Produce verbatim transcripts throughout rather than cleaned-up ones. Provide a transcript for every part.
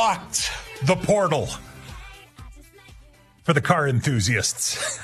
unlocked the portal for the car enthusiasts.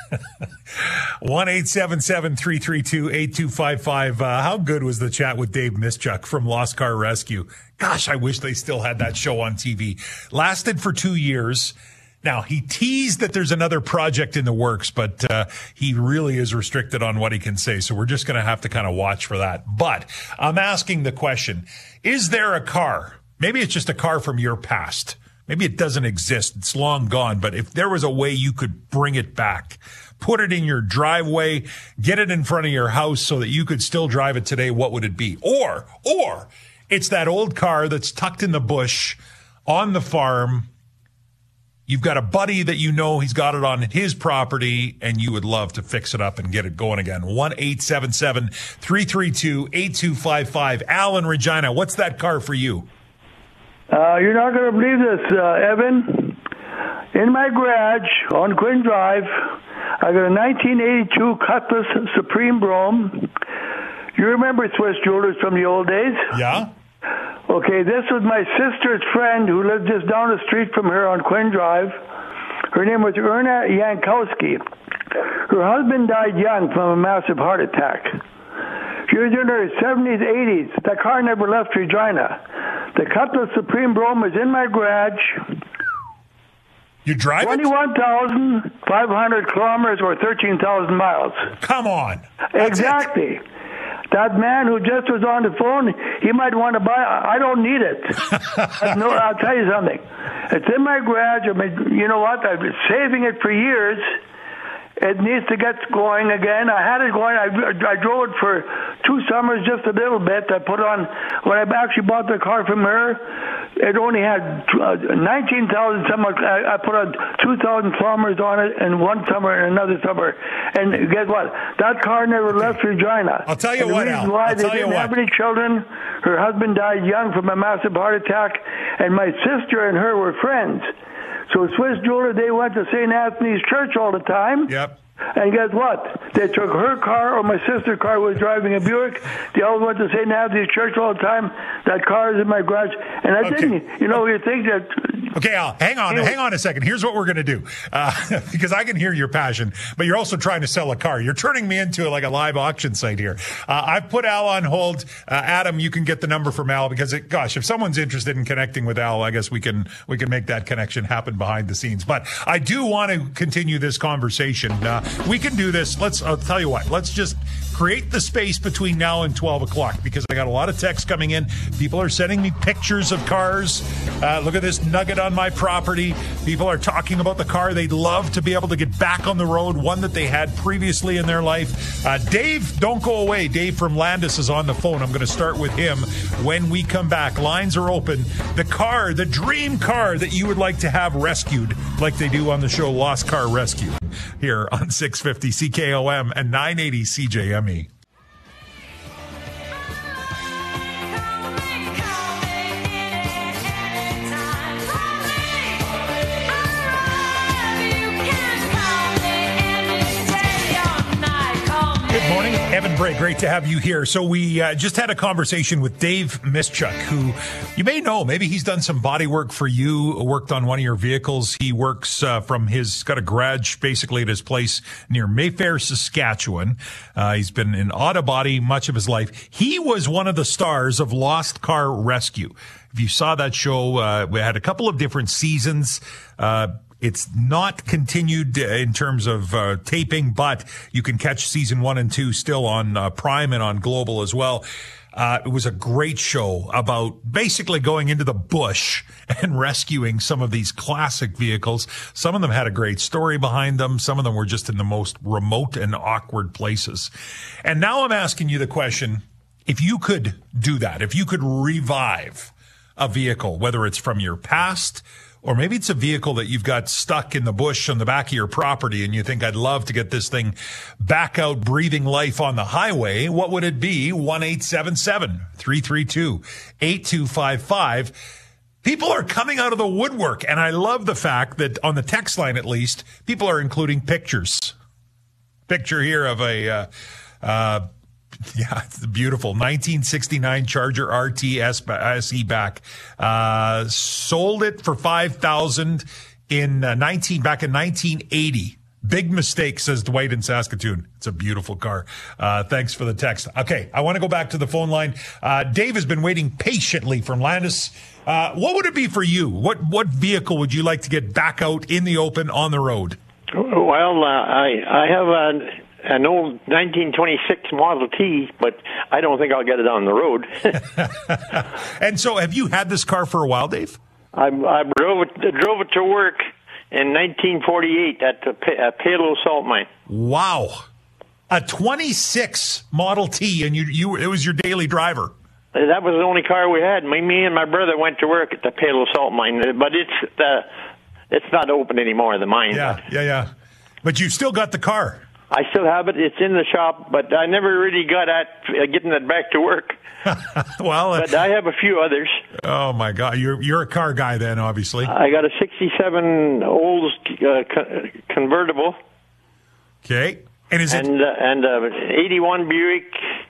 one eight seven seven, three three two, eight two five five. Uh, how good was the chat with Dave Mischuk from Lost Car Rescue? Gosh, I wish they still had that show on T V. Lasted for two years. Now, he teased that there's another project in the works, but uh, he really is restricted on what he can say. So we're just going to have to kind of watch for that. But I'm asking the question, is there a car? Maybe it's just a car from your past. Maybe it doesn't exist. It's long gone. But if there was a way you could bring it back, put it in your driveway, get it in front of your house so that you could still drive it today, what would it be? Or, or it's that old car that's tucked in the bush on the farm. You've got a buddy that you know, he's got it on his property, and you would love to fix it up and get it going again. one eight seven seven, three three two, eight two five five. Al in Regina, what's that car for you? Uh, you're not going to believe this, uh, Evan. In my garage on Quinn Drive, I got a nineteen eighty-two Cutlass Supreme Brougham. You remember Swiss Jewelers from the old days? Yeah. Okay, this was my sister's friend who lived just down the street from her on Quinn Drive. Her name was Erna Yankowski. Her husband died young from a massive heart attack. She was in her seventies, eighties. That car never left Regina. The Cutlass Supreme Brougham is in my garage. You drive it? twenty-one thousand five hundred kilometers or thirteen thousand miles. Come on. That's exactly. It. That man who just was on the phone, he might want to buy. I don't need it. No, I'll tell you something. It's in my garage. I mean, you know what? I've been saving it for years. It needs to get going again. I had it going. I, I drove it for two summers, just a little bit. I put on, when I actually bought the car from her, it only had nineteen thousand some. I, I put on two thousand kilometers on it in one summer and another summer. And guess what? That car never left Regina. I'll tell you and the what, reason Al. why I'll they tell you didn't what. have any children. Her husband died young from a massive heart attack, and my sister and her were friends. So Swiss Jeweler, they went to Saint Anthony's Church all the time. Yep. And guess what? They took her car, or my sister's car was driving a Buick. They all went to Saint Anthony's Church all the time. That car is in my garage. And I Okay. didn't, you know, you think that... Okay, Al, hang on, hang on a second. Here's what we're going to do. Uh, because I can hear your passion, but you're also trying to sell a car. You're turning me into like a live auction site here. Uh, I've put Al on hold. Uh, Adam, you can get the number from Al because, it, gosh, if someone's interested in connecting with Al, I guess we can we can make that connection happen behind the scenes. But I do want to continue this conversation. Uh, we can do this. Let's, I'll tell you what, let's just create the space between now and twelve o'clock because I got a lot of texts coming in. People are sending me pictures of cars. Uh, look at this nugget on my property. People are talking about the car they'd love to be able to get back on the road, one that they had previously in their life. Uh, Dave, don't go away. Dave from Landis is on the phone. I'm going to start with him when we come back. Lines are open. The car, the dream car that you would like to have rescued like they do on the show Lost Car Rescue here on six fifty C K O M and nine eighty C J M E. Good morning, Evan Bray. Great to have you here. So we uh, just had a conversation with Dave Mischuk, who you may know. Maybe he's done some body work for you, worked on one of your vehicles. He works uh, from his, got a garage basically at his place near Mayfair, Saskatchewan. Uh, he's been in auto body much of his life. He was one of the stars of Lost Car Rescue. If you saw that show, uh, we had a couple of different seasons. Uh, It's not continued in terms of uh, taping, but you can catch season one and two still on uh, Prime and on Global as well. Uh, it was a great show about basically going into the bush and rescuing some of these classic vehicles. Some of them had a great story behind them. Some of them were just in the most remote and awkward places. And now I'm asking you the question, if you could do that, if you could revive a vehicle, whether it's from your past, or maybe it's a vehicle that you've got stuck in the bush on the back of your property and you think, I'd love to get this thing back out breathing life on the highway. What would it be? one eight seven seven, three three two, eight two five five. People are coming out of the woodwork. And I love the fact that on the text line, at least, people are including pictures. Picture here of a, uh, uh, Yeah, it's beautiful. nineteen sixty-nine Charger R T S E back. Uh, sold it for five thousand dollars in uh, nineteen back in nineteen eighty. Big mistake, says Dwight in Saskatoon. It's a beautiful car. Uh, thanks for the text. Okay, I want to go back to the phone line. Uh, Dave has been waiting patiently from Landis. Uh, what would it be for you? What what vehicle would you like to get back out in the open on the road? Well, uh, I I have a, an old nineteen twenty-six Model T, but I don't think I'll get it on the road. And so, have you had this car for a while, Dave? I, I drove it drove it to work in nineteen forty-eight at the at Palo Salt Mine. Wow, a twenty-six Model T, and you you it was your daily driver. That was the only car we had. Me, me and my brother went to work at the Palo Salt Mine, but it's uh, it's not open anymore, the mine. Yeah, yeah, yeah. But you still got the car. I still have it. It's in the shop, but I never really got at uh, getting it back to work. Well, uh, but I have a few others. Oh my God, you're you're a car guy then, obviously. I got a sixty-seven Olds uh, co- convertible. Okay, and is it and uh, and uh, eighty-one Buick,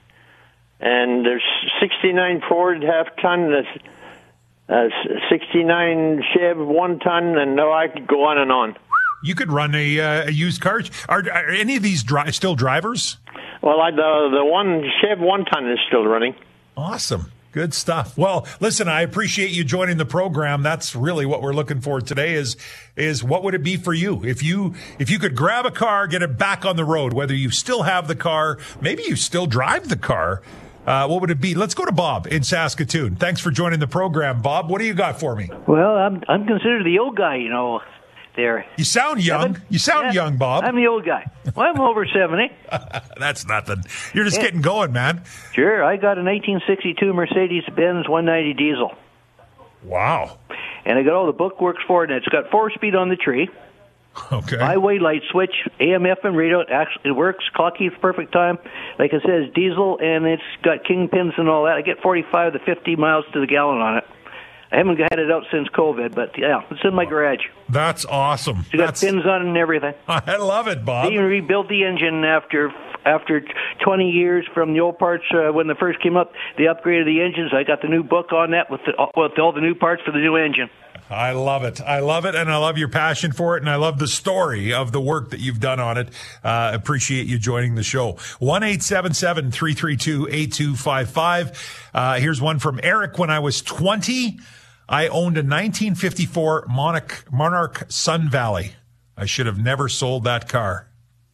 and there's sixty-nine Ford half ton, uh, sixty-nine Chev one ton, and no, I could go on and on. You could run a, uh, a used car. Are, are any of these dri- still drivers? Well, I, the the one Chev one ton is still running. Awesome. Good stuff. Well, listen, I appreciate you joining the program. That's really what we're looking for today is, is what would it be for you? If you, if you could grab a car, get it back on the road, whether you still have the car, maybe you still drive the car, uh, what would it be? Let's go to Bob in Saskatoon. Thanks for joining the program, Bob. What do you got for me? Well, I'm, I'm considered the old guy, you know, there. You sound young. Seven? You sound yeah, young, Bob. I'm the old guy. Well, I'm over seventy. That's nothing. You're just yeah. getting going, man. Sure. I got a nineteen sixty-two Mercedes-Benz one ninety diesel. Wow. And I got all the bookworks for it, and it's got four-speed on the tree. Okay. Highway light switch, A M F M radio. It actually, it works. Clock keeps perfect time. Like I said, it's diesel, and it's got kingpins and all that. I get forty-five to fifty miles to the gallon on it. I haven't had it out since COVID, but yeah, it's in my garage. That's awesome. You got That's, pins on it and everything. I love it, Bob. They even rebuilt the engine after after twenty years from the old parts uh, when they first came up. They upgraded the engines. I got the new book on that with, the, with all the new parts for the new engine. I love it. I love it, and I love your passion for it, and I love the story of the work that you've done on it. Uh, appreciate you joining the show. one eight seven seven, three three two, eight two five five. Uh, here's one from Eric. When I was twenty, I owned a nineteen fifty-four Monarch, Monarch Sun Valley. I should have never sold that car.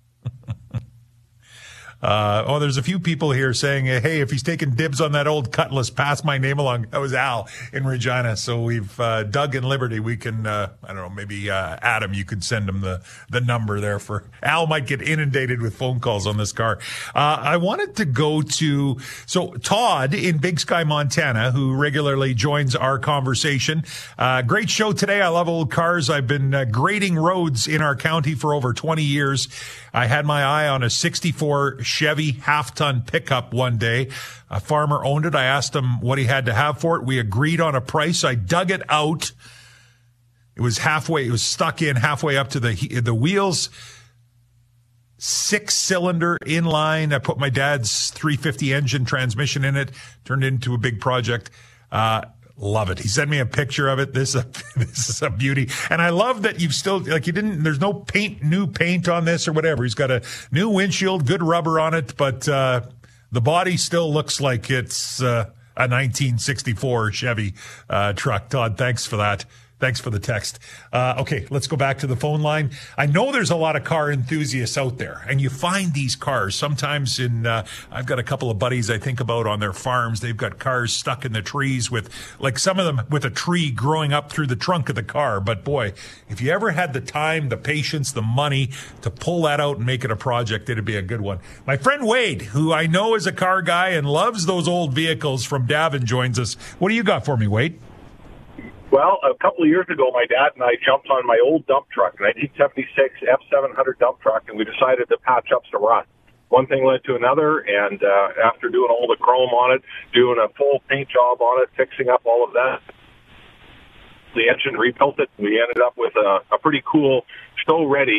Uh, oh, there's a few people here saying, hey, if he's taking dibs on that old Cutlass, pass my name along. That was Al in Regina. So we've, uh, Doug in Liberty. We can, uh, I don't know, maybe, uh, Adam, you could send him the, the number there for Al might get inundated with phone calls on this car. Uh, I wanted to go to, so Todd in Big Sky, Montana, who regularly joins our conversation. Uh, great show today. I love old cars. I've been uh, grading roads in our county for over twenty years. I had my eye on a sixty-four Chevy half-ton pickup one day. A farmer owned it. I asked him what he had to have for it. We agreed on a price. I dug it out. It was halfway, it was stuck in halfway up to the the wheels. Six-cylinder inline. I put my dad's three fifty engine transmission in it. Turned into a big project. Uh, Love it. He sent me a picture of it. This is a, this is a beauty. And I love that you've still, like you didn't, there's no paint, new paint on this or whatever. He's got a new windshield, good rubber on it, but, uh, the body still looks like it's, uh, a nineteen sixty-four Chevy, uh, truck. Todd, thanks for that. Thanks for the text. Uh, okay, let's go back to the phone line. I know there's a lot of car enthusiasts out there, and you find these cars sometimes in, uh, I've got a couple of buddies I think about on their farms. They've got cars stuck in the trees with, like some of them with a tree growing up through the trunk of the car. But boy, if you ever had the time, the patience, the money to pull that out and make it a project, it'd be a good one. My friend Wade, who I know is a car guy and loves those old vehicles from Davin, joins us. What do you got for me, Wade? Well, a couple of years ago, my dad and I jumped on my old dump truck, nineteen seventy-six F seven hundred dump truck, and we decided to patch up some rust. One thing led to another, and uh, after doing all the chrome on it, doing a full paint job on it, fixing up all of that, the engine rebuilt it, and we ended up with a, a pretty cool show-ready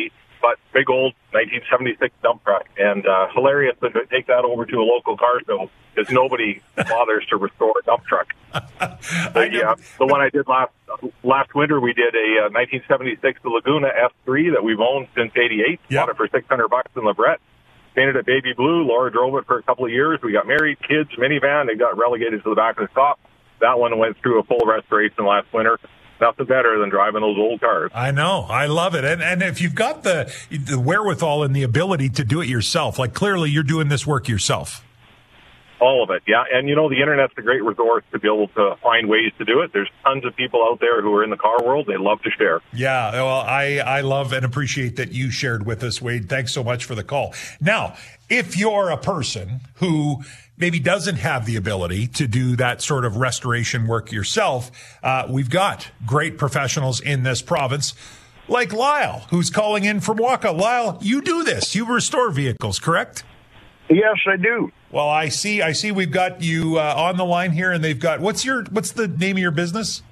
but big old nineteen seventy-six dump truck. And uh, hilarious to take that over to a local car show because nobody bothers to restore a dump truck. The, uh, the one I did last last winter, we did a uh, nineteen seventy-six Laguna F three that we've owned since eighty-eight. Yep. Bought it for six hundred bucks in LeBret. Painted it baby blue. Laura drove it for a couple of years. We got married, kids, minivan. It got relegated to the back of the shop. That one went through a full restoration last winter. Nothing better than driving those old cars. I know. I love it. And and if you've got the, the wherewithal and the ability to do it yourself, like clearly you're doing this work yourself. All of it, yeah. And, you know, the Internet's a great resource to be able to find ways to do it. There's tons of people out there who are in the car world. They love to share. Yeah, well, I, I love and appreciate that you shared with us, Wade. Thanks so much for the call. Now, if you're a person who maybe doesn't have the ability to do that sort of restoration work yourself, uh, we've got great professionals in this province, like Lyle, who's calling in from Waka. Lyle, you do this. You restore vehicles, correct? Yes, I do. Well, I see. I see. We've got you uh, on the line here, and they've got what's your what's the name of your business?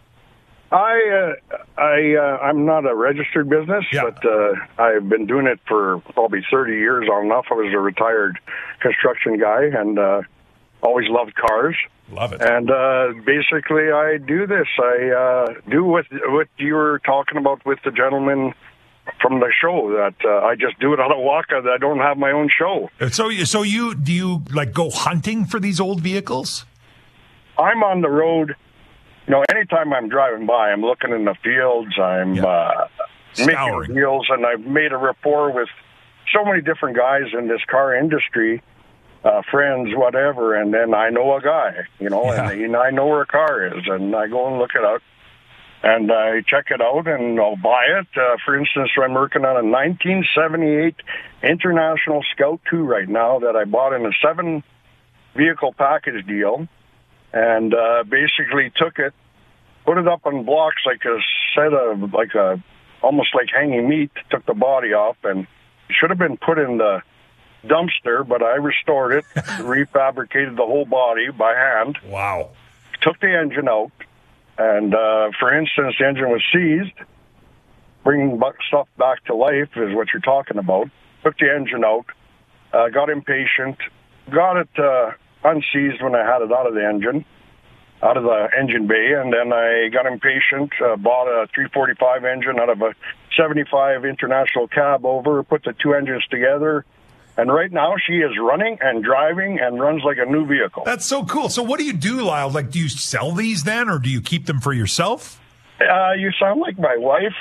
I uh, I uh, I'm not a registered business, Yeah. but uh, I've been doing it for probably thirty years on and off. I was a retired construction guy, and uh, always loved cars. Love it. And uh, basically, I do this. I uh, do what what you were talking about with the gentleman from the show, that uh, I just do it out of Waka, that I don't have my own show. So, you- so you do you like go hunting for these old vehicles? I'm on the road. You know, anytime I'm driving by, I'm looking in the fields. I'm Yeah. uh, Scouring. making deals, and I've made a rapport with so many different guys in this car industry, uh, friends, whatever. And then I know a guy, you know, Yeah. and, and I know where a car is, and I go and look it out. And I check it out, and I'll buy it. Uh, for instance, I'm working on a nineteen seventy-eight International Scout two right now that I bought in a seven-vehicle package deal, and uh, basically took it, put it up on blocks like a set of, like a, almost like hanging meat, took the body off, and it should have been put in the dumpster, but I restored it, refabricated the whole body by hand, Wow. took the engine out. And, uh, for instance, the engine was seized. Bringing bu- stuff back to life is what you're talking about. Took the engine out, uh, got impatient, got it uh, unseized when I had it out of the engine, out of the engine bay, and then I got impatient, uh, bought a three forty-five engine out of a seventy-five International cab over, put the two engines together, and right now she is running and driving and runs like a new vehicle. That's so cool. So what do you do, Lyle? Like, do you sell these then, or do you keep them for yourself? Uh, you sound like my wife.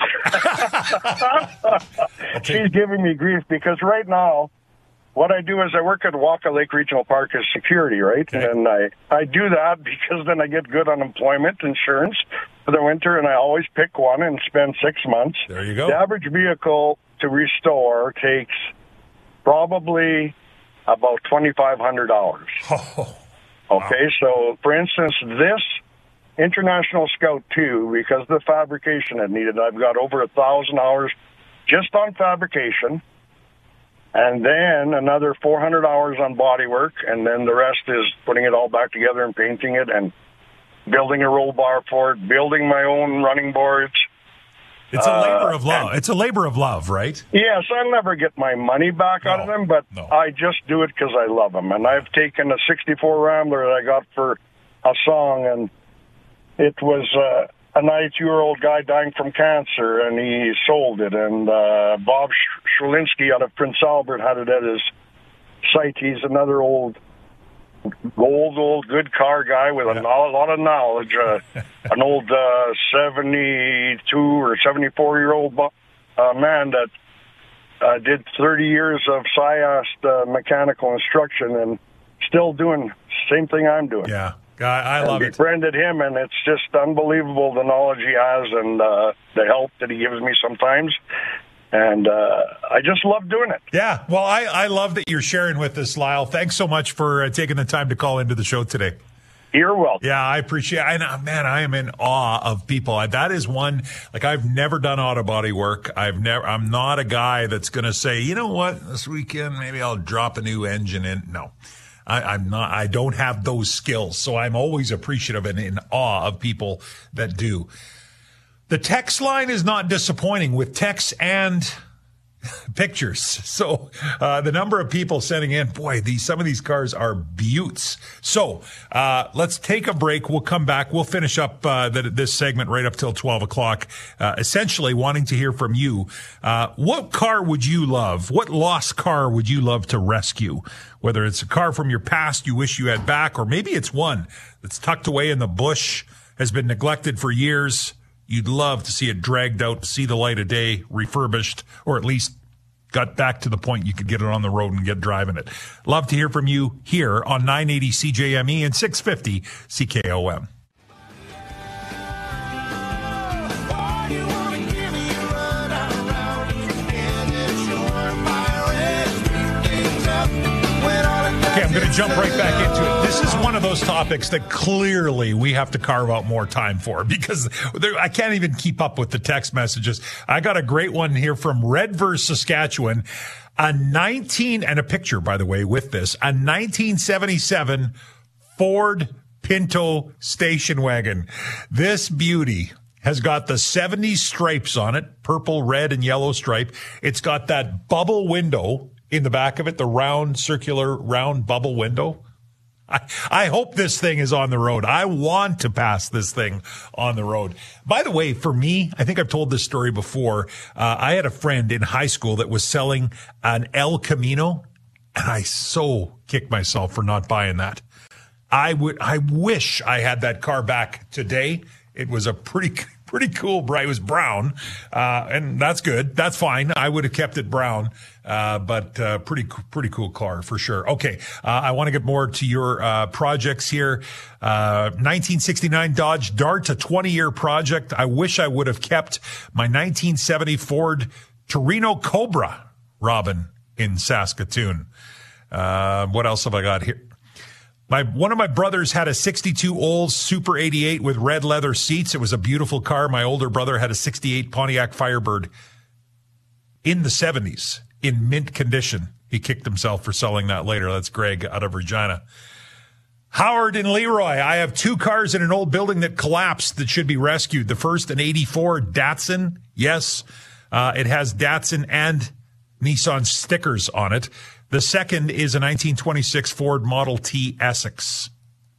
She's giving me grief because right now, what I do is I work at Waka Lake Regional Park as security, right? Okay. And I, I do that because then I get good unemployment insurance for the winter, and I always pick one and spend six months. There you go. The average vehicle to restore takes probably about twenty-five hundred dollars. Oh, Okay, so for instance, this International Scout two, because of the fabrication it needed, I've got over a thousand hours just on fabrication, and then another four hundred hours on body work, and then the rest is putting it all back together and painting it and building a roll bar for it, building my own running boards. it's a labor Uh, of love. It's a labor of love, right? Yes, I'll never get my money back out of No, them, but no. I just do it because I love them. And I've taken a sixty-four Rambler that I got for a song, and it was uh, a ninety-two-year-old guy dying from cancer, and he sold it. And uh, Bob Sh- Shalinsky out of Prince Albert had it at his site. He's another old, old, old good car guy with a, Yeah. no- a lot of knowledge. Uh, an old uh, seventy-two or seventy-four-year-old bu- uh, man that uh, did thirty years of S I A S T uh, mechanical instruction and still doing the same thing I'm doing. Yeah. I, I love I it. befriended him, and it's just unbelievable the knowledge he has and uh, the help that he gives me sometimes. And uh, I just love doing it. Yeah. Well, I, I love that you're sharing with us, Lyle. Thanks so much for uh, taking the time to call into the show today. You're welcome. Yeah, I appreciate it. And, uh, man, I am in awe of people. I- That is one, like, I've never done auto body work. I've never, I'm not a guy that's going to say, you know what, this weekend, maybe I'll drop a new engine in. No, I, I'm not, I don't have those skills. So I'm always appreciative and in awe of people that do. The text line is not disappointing with texts and pictures. So uh, the number of people sending in, boy, these some of these cars are beauts. So uh, let's take a break. We'll come back. We'll finish up uh, the, this segment right up till twelve o'clock, uh, essentially wanting to hear from you. Uh, what car would you love? What lost car would you love to rescue? Whether it's a car from your past you wish you had back, or maybe it's one that's tucked away in the bush, has been neglected for years. You'd love to see it dragged out, see the light of day, refurbished, or at least got back to the point you could get it on the road and get driving it. Love to hear from you here on nine eighty C J M E and six fifty C K O M. Okay, I'm going to jump right back into it. This is one of those topics that clearly we have to carve out more time for, because there, I can't even keep up with the text messages. I got a great one here from Redverse, Saskatchewan. A nineteen, and a picture, by the way, with this, a nineteen seventy-seven Ford Pinto station wagon. This beauty has got the seventies stripes on it, purple, red, and yellow stripe. It's got that bubble window in the back of it, the round, circular, round bubble window. I, I hope this thing is on the road. I want to pass this thing on the road. By the way, for me, I think I've told this story before. Uh, I had a friend in high school that was selling an El Camino, and I so kicked myself for not buying that. I would, I wish I had that car back today. It was a pretty, pretty cool, bright. It was brown, uh, and that's good. That's fine. I would have kept it brown. Uh, but, uh, pretty, pretty cool car for sure. Okay. Uh, I want to get more to your, uh, projects here. Uh, nineteen sixty-nine Dodge Dart, a twenty year project. I wish I would have kept my nineteen seventy Ford Torino Cobra, Robin, in Saskatoon. Uh, what else have I got here? My, one of my brothers had a sixty-two Olds Super eighty-eight with red leather seats. It was a beautiful car. My older brother had a sixty-eight Pontiac Firebird in the seventies. In mint condition. He kicked himself for selling that later. That's Greg out of Regina. Howard and Leroy. I have two cars in an old building that collapsed that should be rescued. The first, an eighty-four Datsun. Yes, uh, it has Datsun and Nissan stickers on it. The second is a nineteen twenty-six Ford Model T Essex.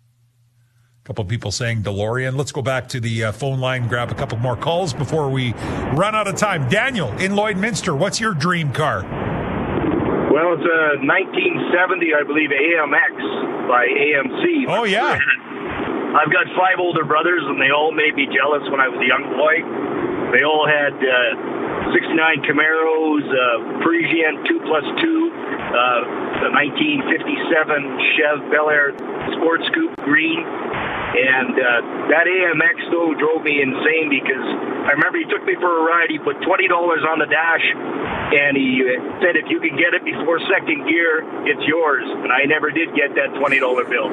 A couple of people saying DeLorean. Let's go back to the uh, phone line, grab a couple more calls before we run out of time. Daniel in Lloydminster, what's your dream car? Well, it's a nineteen seventy, I believe, A M X by A M C. Oh, yeah. I've got five older brothers, and they all made me jealous when I was a young boy. They all had uh, sixty-nine Camaros, uh, Parisienne two plus two, uh, the nineteen fifty-seven Chev Bel Air Sport Scoop Green. And uh, that A M X, though, drove me insane because I remember he took me for a ride. He put twenty dollars on the dash, and he said, if you can get it before second gear, it's yours. And I never did get that twenty dollar bill.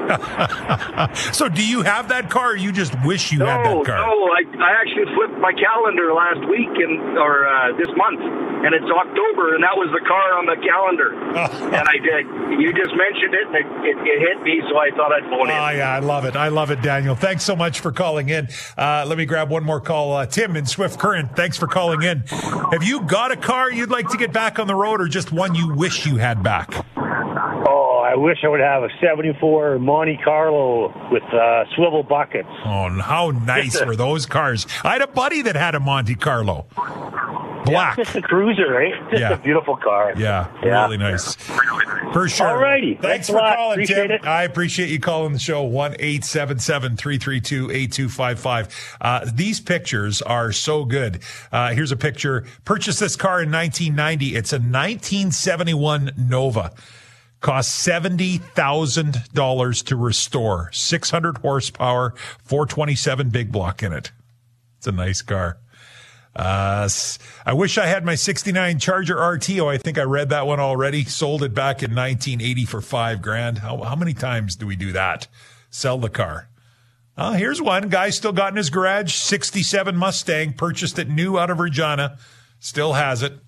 So do you have that car, or you just wish you no, had that car? No, I, I actually flipped my calendar last week, and or uh, this month, and it's October, and that was the car on the calendar. And I did. You just mentioned it, and it, it, it hit me, so I thought I'd phone in. Oh, yeah, I love it. I love it, Daniel. Thanks so much for calling in. Uh, let me grab one more call. Uh, Tim in Swift Current, thanks for calling in. Have you got a car you'd like to get back on the road, or just one you wish you had back? Oh, I wish I would have a seventy-four Monte Carlo with uh, swivel buckets. Oh, how nice were those cars? I had a buddy that had a Monte Carlo. Black. Yeah, just a cruiser, right? Just yeah. a beautiful car. Yeah, yeah. really nice. For sure. All righty. Thanks, Thanks for a lot. calling, Appreciate Tim. it. I appreciate you calling the show. one eight seven seven, three three two, eight two five five. Uh, these pictures are so good. Uh, here's a picture. Purchased this car in nineteen ninety. It's a nineteen seventy-one Nova. Cost seventy thousand dollars to restore. six hundred horsepower, four twenty-seven big block in it. It's a nice car. Uh, I wish I had my sixty-nine Charger R T O. I think I read that one already. Sold it back in nineteen eighty for five grand. How, how many times do we do that? Sell the car. Oh, here's one. Guy still got in his garage. sixty-seven Mustang. Purchased it new out of Regina. Still has it.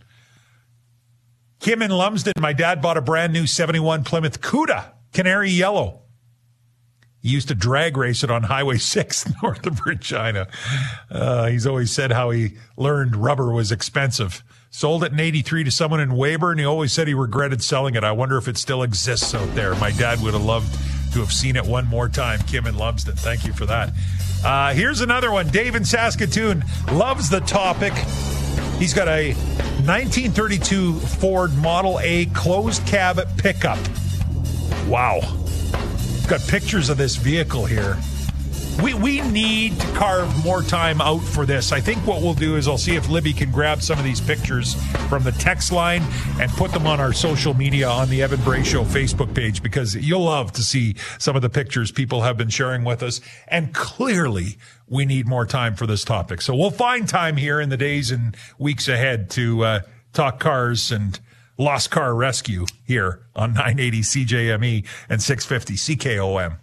Kim in Lumsden. My dad bought a brand new seventy-one Plymouth Cuda. Canary yellow. He used to drag race it on Highway six north of Regina. Uh, he's always said how he learned rubber was expensive Sold it in eighty-three to someone in Weyburn. He always said he regretted selling it. I wonder if it still exists out there. My dad would have loved to have seen it one more time. Kim in Lumsden, thank you for that. Uh, here's another one. Dave in Saskatoon loves the topic. He's got a nineteen thirty-two Ford Model A closed cab pickup. Wow. Got pictures of this vehicle here. We we need to carve more time out for this. I think what we'll do is I'll see if Libby can grab some of these pictures from the text line and put them on our social media on the Evan Bray Show Facebook page, because you'll love to see some of the pictures people have been sharing with us. And clearly, we need more time for this topic. So we'll find time here in the days and weeks ahead to uh, talk cars and lost car rescue here on nine eighty C J M E and six fifty C K O M.